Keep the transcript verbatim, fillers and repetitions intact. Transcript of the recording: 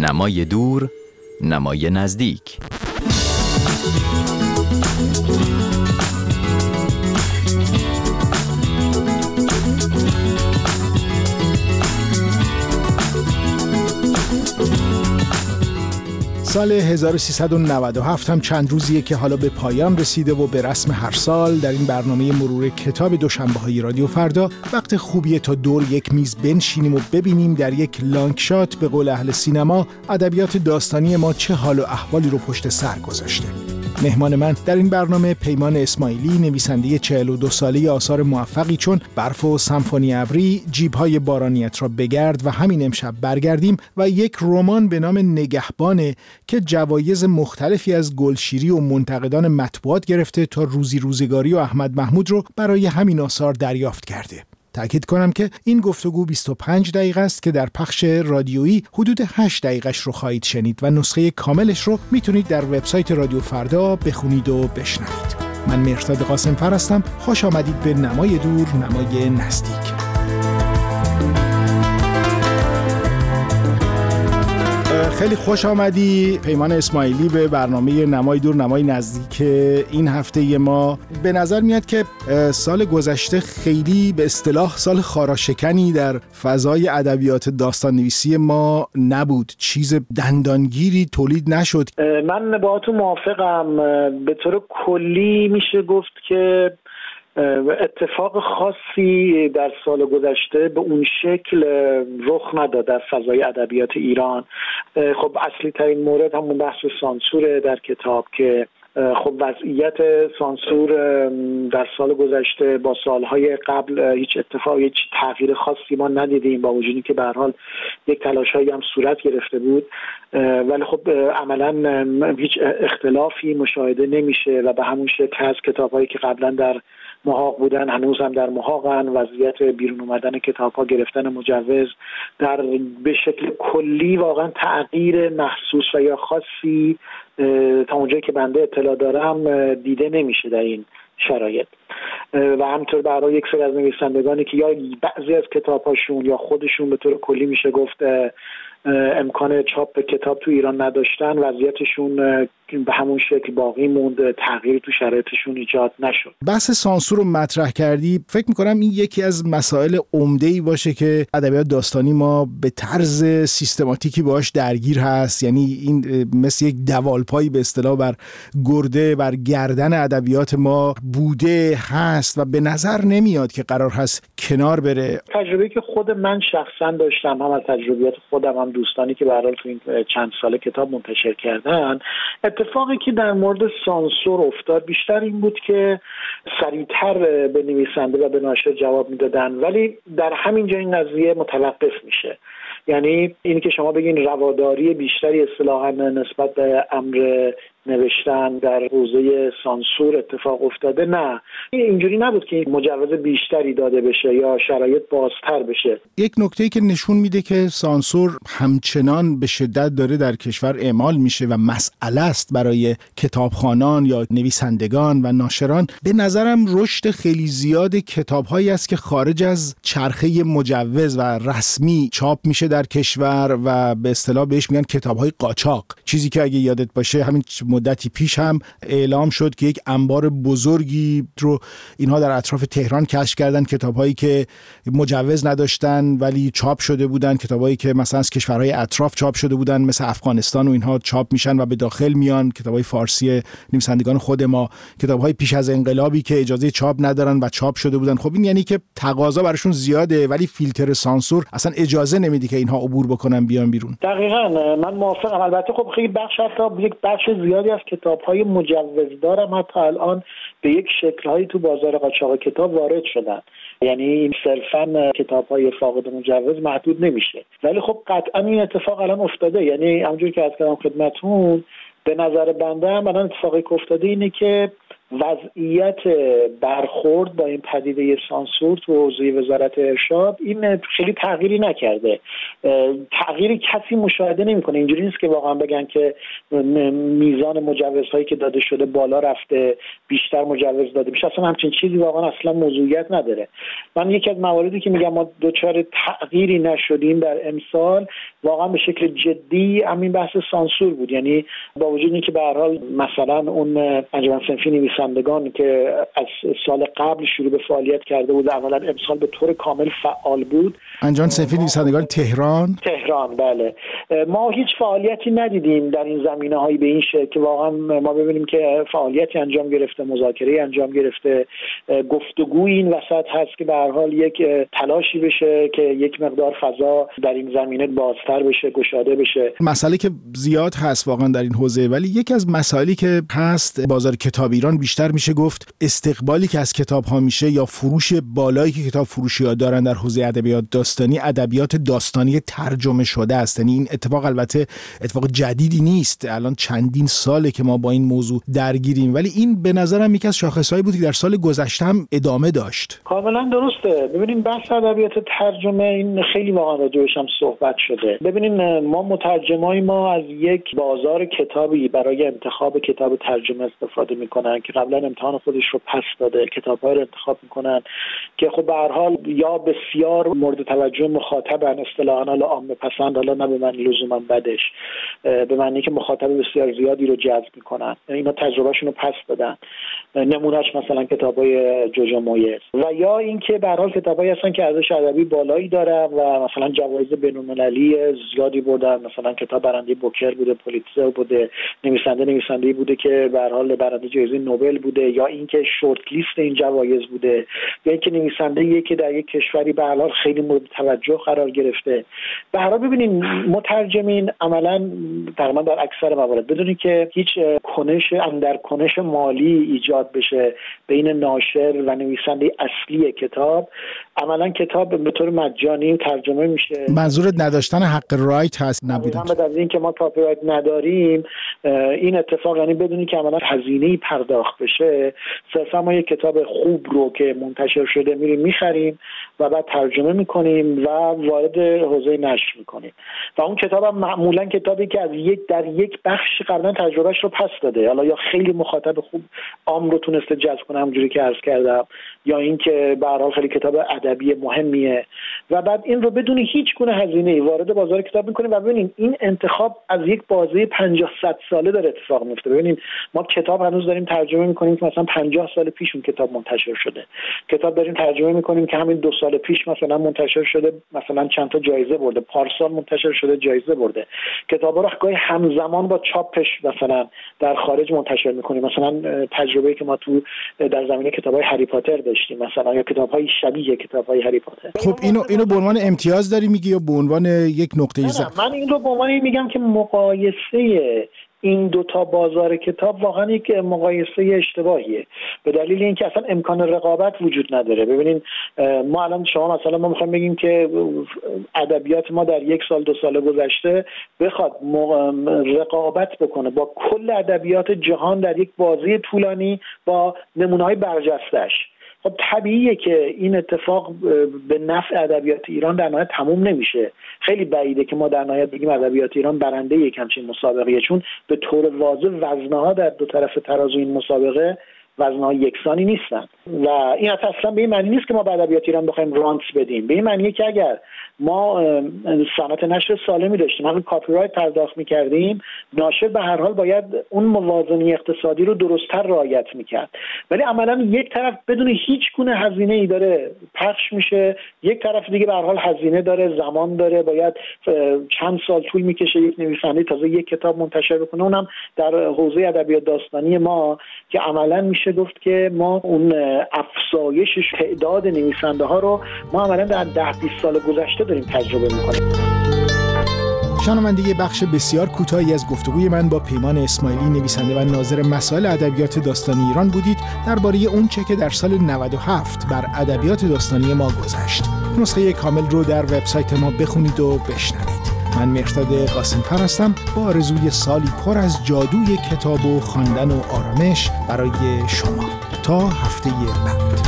نمای دور، نمای نزدیک. سال هزار و سیصد و نود و هفت هم چند روزیه که حالا به پایان رسیده و به رسم هر سال در این برنامه مرور کتاب دوشنبه‌های رادیو فردا وقت خوبیه تا دور یک میز بنشینیم و ببینیم در یک لانگ شات به قول اهل سینما ادبیات داستانی ما چه حال و احوالی رو پشت سر گذاشته. مهمان من در این برنامه پیمان اسماعیلی، نویسنده چهل و دو ساله آثار موفقی چون برف و سمفونی ابری، جیب‌های بارانیت را بگرد و همین امشب برگردیم و یک رمان به نام نگهبانه که جوایز مختلفی از گلشیری و منتقدان مطبوعات گرفته تا روزی روزگاری و احمد محمود رو برای همین آثار دریافت کرده. تأکید کنم که این گفتگو بیست و پنج دقیقه است که در پخش رادیویی حدود هشت دقیقه‌اش رو خواهید شنید و نسخه کاملش رو میتونید در وبسایت رادیو فردا بخونید و بشنوید. من مهرداد قاسم‌فر هستم. خوش آمدید به نمای دور، نمای نزدیک. خیلی خوش آمدی پیمان اسماعیلی به برنامه نمای دور نمای نزدیک این هفته ما. به نظر میاد که سال گذشته خیلی به اصطلاح سال خاراشکنی در فضای ادبیات داستان نویسی ما نبود، چیز دندانگیری تولید نشد. من با تو موافقم. به طور کلی میشه گفت که اتفاق خاصی در سال گذشته به اون شکل رخ نداد در فضای ادبیات ایران. خب اصلی ترین مورد همون بحث سانسور در کتاب که خب وضعیت سانسور در سال گذشته با سالهای قبل هیچ اتفاق هیچ تغییر خاصی ما ندیدیم، با وجودی که به هر حال یک تلاش‌هایی هم صورت گرفته بود، ولی خب عملاً هیچ اختلافی مشاهده نمیشه و به همون شکل از کتاب‌هایی که قبلا در محاق بودن هنوز هم در محاقن. وضعیت بیرون اومدن کتاب‌ها، گرفتن مجوز در به شکل کلی واقعا تغییر محسوس و یا خاصی تا اونجایی که بنده اطلاع دارم دیده نمیشه در این شرایط. و همینطور برای یک سری از نویسندگانی که یا بعضی از کتاب‌هاشون یا خودشون به طور کلی میشه گفت امکان چاپ کتاب تو ایران نداشتن، وضعیتشون به همون شکل باقی موند، تغییر تو شرایطشون ایجاد نشد. بحث سانسور رو مطرح کردی، فکر میکنم این یکی از مسائل عمده‌ای باشه که ادبیات داستانی ما به طرز سیستماتیکی باهاش درگیر هست. یعنی این مثل یک دوالپایی به اصطلاح بر گرده، بر گردن ادبیات ما بوده هست و به نظر نمیاد که قرار هست کنار بره. تجربه‌ای که خود من شخصا داشتم، هم از تجربیات خودم هم دوستانی که به هر حال تو این چند سال کتاب منتشر کردن، اتفاقی که در مورد سانسور افتاد بیشتر این بود که سریعتر به نویسنده و به ناشر جواب میدادن، ولی در همین جا این قضیه متوقف میشه. یعنی اینی که شما بگین رواداری بیشتری اصطلاحاً نسبت به امر نوشتن در حوزه سانسور اتفاق افتاده، نه، اینجوری نبود که مجوز بیشتری داده بشه یا شرایط بازتر بشه. یک نکته‌ای که نشون میده که سانسور همچنان به شدت داره در کشور اعمال میشه و مسئله است برای کتابخوانان یا نویسندگان و ناشران، به نظرم رشد خیلی زیاد کتاب‌هایی است که خارج از چرخه مجوز و رسمی چاپ میشه در کشور و به اصطلاح بهش میگن کتاب‌های قاچاق. چیزی که اگه یادت باشه همین مدتی پیش هم اعلام شد که یک انبار بزرگی رو اینها در اطراف تهران کشف کردن، کتاب‌هایی که مجوز نداشتن ولی چاپ شده بودن، کتاب‌هایی که مثلا از کشورهای اطراف چاپ شده بودن مثل افغانستان و اینها چاپ میشن و به داخل میان، کتاب‌های فارسی نویسندگان خود ما، کتاب‌های پیش از انقلابی که اجازه چاپ ندارن و چاپ شده بودن. خب این یعنی که تقاضا براشون زیاده ولی فیلتر سانسور اصلا اجازه نمیده که اینها عبور بکنن بیان بیرون. دقیقاً من موافقم. البته خب خیلی بخش حتی یک بخش زیادی از کتاب‌های مجوزدار هم حتی الان به یک شکل‌هایی تو بازار قاچاق کتاب وارد شدن. یعنی این صرفاً کتاب‌های فاقد مجوز محدود نمیشه، ولی خب قطعاً این اتفاق الان افتاده. یعنی همونجوری که از کلام خدمتتون به نظر بنده هم الان اتفاقی که افتاده اینه که وضعیت برخورد با این پدیده سانسور تو حوزه وزارت ارشاد این خیلی تغییری نکرده. تغییری کسی مشاهده نمیکنه. اینجوری نیست که واقعا بگن که میزان مجوزهایی که داده شده بالا رفته، بیشتر مجوز داده میشه. اصلا همچین چیزی واقعا اصلا موضوعیت نداره. من یکی از مواردی که میگم ما دوچار تغییری نشدیم در امسال واقعا به شکل جدی همین بحث سانسور بود. یعنی با وجود اینکه به هر حال مثلا اون انجمن صنفی نویسندگان که از سال قبل شروع به فعالیت کرده بود، اولا امسال به طور کامل فعال بود. انجمن صنفی نویسندگان تهران تهران بله. ما هیچ فعالیتی ندیدیم در این زمینه‌هایی به این شکل که واقعا ما ببینیم که فعالیتی انجام گرفته، مذاکره‌ای انجام گرفته، گفتگوی این وسط هست که به هر حال یک تلاشی بشه که یک مقدار فضا در این زمینه بازتر بشه، گشاده بشه. مسئله که زیاد هست واقعا در این حوزه، ولی یکی از مسائلی که هست بازار کتاب ایران بیشتر میشه گفت استقبالی که از کتاب‌ها میشه یا فروش بالایی که کتاب فروشی‌ها دارن در حوزه ادبیات داستانی، ادبیات داستانی ترجمه شده است. یعنی این اتفاق البته اتفاق جدیدی نیست، الان چندین ساله که ما با این موضوع درگیریم، ولی این به نظرم یکی از شاخص‌هایی بود که در سال گذشته هم ادامه داشت. کاملا درسته. ببینید بحث ادبیات ترجمه این خیلی واقعا راجعش هم صحبت شده. ببینید ما مترجمای ما از یک بازار کتابی برای انتخاب کتاب ترجمه استفاده میکنن که قبلا امتحان خودش رو پس داده، کتاب‌ها رو انتخاب میکنن که خب به هر حال یا بسیار مورد توجه مخاطبن، اصطلاحاً حالا عامه پسند، حالا نه به معنی لزوما بدش، به معنی که مخاطب بسیار زیادی رو جذب میکنن. اینا تجربهشون رو پس دادن. نمونهش مثلا کتابای جوجو مویز و یا اینکه به هر حال کتابایی هستن که ارزش ادبی بالایی دارن و مثلا جوایز بین‌المللی زیادی بردن. مثلا کتاب برنده بوکر بوده، پولیتزر بوده، نویسنده نویسنده‌ای بوده که به هر حال برنده جایزه نوبل بوده، یا اینکه شورت لیست این جوایز بوده، یا اینکه نویسنده‌ای که در یک کشوری به هر حال خیلی مورد توجه قرار گرفته. به هر حال ببینین مترجمین عملاً تقریبا در اکثر موارد بدونید که هیچ کنش اندر کنش مالی ایجاد بشه بین ناشر و نویسنده اصلی کتاب، عملاً کتاب به طور مجانی ترجمه میشه. منظورت نداشتن حق رایت هست؟ نبودن از این که ما کاپی رایت نداریم این اتفاق، یعنی بدونی که عملاً هزینه‌ای پرداخت بشه، صرفا ما یک کتاب خوب رو که منتشر شده میریم میخریم و بعد ترجمه میکنیم و وارد حوزه نشر میکنیم و اون کتاب هم معمولا کتابی که از یک در یک بخش قبلا تجربهش رو پس داده، حالا یا خیلی مخاطب خوب عام رو تونسته جذب کنه همونجوری که عرض کردم، یا اینکه به هر حال خیلی کتاب ادبی مهمیه و بعد این رو بدون هیچ گونه هزینه‌ای وارد بازار کتاب میکنیم و ببینید این انتخاب از یک بازه پنجاه صد ساله داره اتفاق میفته. ببینید ما کتاب هنوز داریم ترجمه میکنیم که مثلا پنجاه سال پیش اون کتاب منتشر شده. کتاب داریم ترجمه میکنیم که همین دو سال پیش مثلا منتشر شده، مثلا چند تا جایزه برده، پارسال منتشر شده جایزه برده. کتابا رو گاهی همزمان با چاپش مثلا در خارج منتشر میکنیم. مثلا تجربه‌ای که ما تو در زمینه کتابای هری پاتر داشتیم مثلا، یا کتاب‌های شبیه کتاب‌های هری پاتر. خب اینو اینو به عنوان امتیاز داری میگی یا به عنوان یک نقطه ضعف؟ من این رو به عنوان میگم که مقایسه این دوتا بازار کتاب واقعا یک مقایسه اشتباهیه، به دلیل اینکه اصلا امکان رقابت وجود نداره. ببینید ما الان شما مثلا ما میخوایم بگیم که ادبیات ما در یک سال دو سال گذشته بخواد رقابت بکنه با کل ادبیات جهان در یک بازی طولانی با نمونه‌های برجسته‌اش، خب طبیعیه که این اتفاق به نفع ادبیات ایران در نهایت تموم نمیشه. خیلی بعیده که ما در نهایت بگیم ادبیات ایران برنده یک همچین مسابقه، چون به طور واضح وزنه‌ها در دو طرف ترازو این مسابقه وزن‌های یکسانی نیستن و این اصلا به این معنی نیست که ما به ادبیات ایران بخوایم رانت بدیم. به این معنیه که اگر ما صنعت نشر سالمی داشتیم، همین کاپی رایت پرداخت می‌کردیم، ناشر به هر حال باید اون موازنه اقتصادی رو درست‌تر رعایت می‌کرد. ولی عملاً یک طرف بدون هیچ گونه هزینه‌ای داره پخش میشه، یک طرف دیگه به هر حال هزینه داره، زمان داره، باید چند سال طول می‌کشه یک نویسنده تازه یک کتاب منتشر بکنه، اونم در حوزه ادبیات داستانی ما که عملاً میشه گفت که ما اون افزایش تعداد نویسنده ها رو ما عملاً در ده بیست سال گذشته داریم تجربه میکنیم. شنونده بخش بسیار کوتاهی از گفتگوی من با پیمان اسماعیلی، نویسنده و ناظر مسائل ادبیات داستانی ایران بودید درباره اون چه که در سال نود و هفت بر ادبیات داستانی ما گذشت. نسخه کامل رو در وبسایت ما بخونید و بشنوید. من مهرداد قاسم‌فر هستم با آرزوی سالی پر از جادوی کتاب و خواندن و آرامش برای شما. تا هفته بعد.